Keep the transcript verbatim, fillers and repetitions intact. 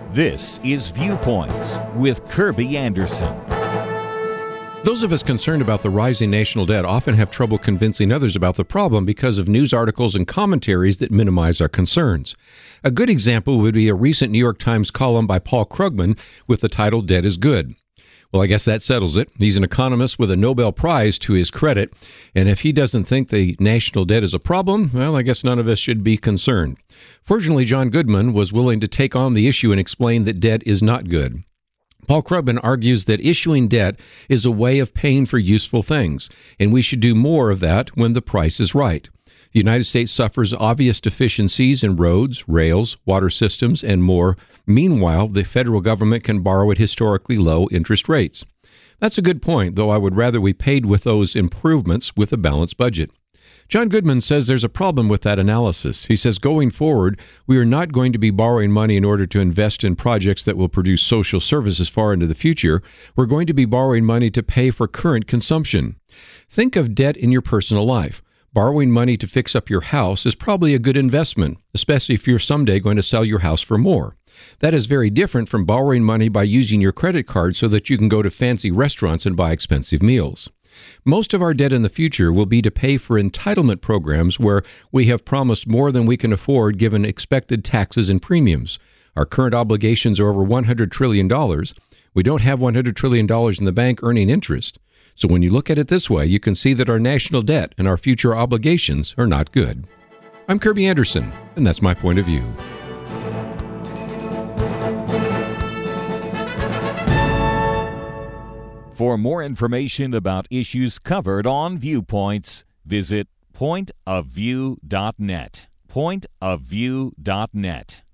This is Viewpoints with Kirby Anderson. Those of us concerned about the rising national debt often have trouble convincing others about the problem because of news articles and commentaries that minimize our concerns. A good example would be a recent New York Times column by Paul Krugman with the title "Debt is Good." Well, I guess that settles it. He's an economist with a Nobel Prize to his credit, and if he doesn't think the national debt is a problem, well, I guess none of us should be concerned. Fortunately, John Goodman was willing to take on the issue and explain that debt is not good. Paul Krugman argues that issuing debt is a way of paying for useful things, and we should do more of that when the price is right. The United States suffers obvious deficiencies in roads, rails, water systems, and more. Meanwhile, the federal government can borrow at historically low interest rates. That's a good point, though I would rather we paid with those improvements with a balanced budget. John Goodman says there's a problem with that analysis. He says going forward, we are not going to be borrowing money in order to invest in projects that will produce social services far into the future. We're going to be borrowing money to pay for current consumption. Think of debt in your personal life. Borrowing money to fix up your house is probably a good investment, especially if you're someday going to sell your house for more. That is very different from borrowing money by using your credit card so that you can go to fancy restaurants and buy expensive meals. Most of our debt in the future will be to pay for entitlement programs where we have promised more than we can afford given expected taxes and premiums. Our current obligations are over one hundred trillion dollars. We don't have one hundred trillion dollars in the bank earning interest. So when you look at it this way, you can see that our national debt and our future obligations are not good. I'm Kirby Anderson, and that's my point of view. For more information about issues covered on Viewpoints, visit point of view dot net. point of view dot net.